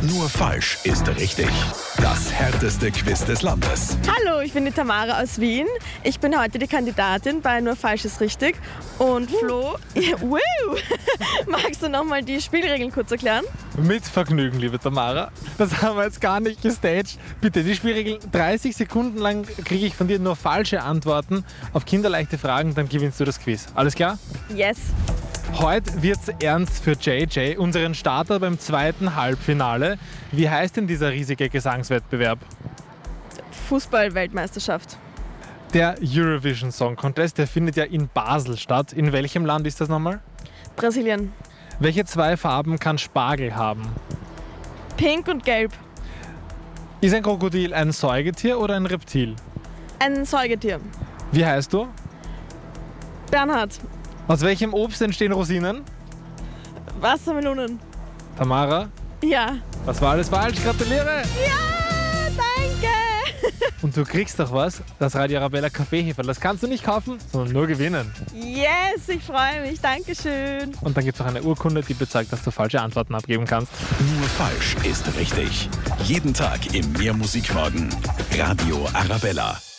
Nur falsch ist richtig. Das härteste Quiz des Landes. Hallo, ich bin die Tamara aus Wien. Ich bin heute die Kandidatin bei Nur falsch ist richtig. Und Flo, magst du nochmal die Spielregeln kurz erklären? Mit Vergnügen, liebe Tamara. Das haben wir jetzt gar nicht gestaged. Bitte, die Spielregeln: 30 Sekunden lang kriege ich von dir nur falsche Antworten auf kinderleichte Fragen, dann gewinnst du das Quiz. Alles klar? Yes. Heute wird's ernst für JJ, unseren Starter beim zweiten Halbfinale. Wie heißt denn dieser riesige Gesangswettbewerb? Fußball-Weltmeisterschaft. Der Eurovision Song Contest, der findet ja in Basel statt. In welchem Land ist das nochmal? Brasilien. Welche zwei Farben kann Spargel haben? Pink und Gelb. Ist ein Krokodil ein Säugetier oder ein Reptil? Ein Säugetier. Wie heißt du? Bernhard. Aus welchem Obst entstehen Rosinen? Wassermelonen. Tamara, Ja. das war alles falsch. Gratuliere! Ja, danke. Und du kriegst doch was, das Radio Arabella Kaffeeheferl. Das kannst du nicht kaufen, sondern nur gewinnen. Yes, ich freue mich. Dankeschön. Und dann gibt es auch eine Urkunde, die bezeugt, dass du falsche Antworten abgeben kannst. Nur falsch ist richtig. Jeden Tag im Mehrmusikmorgen. Radio Arabella.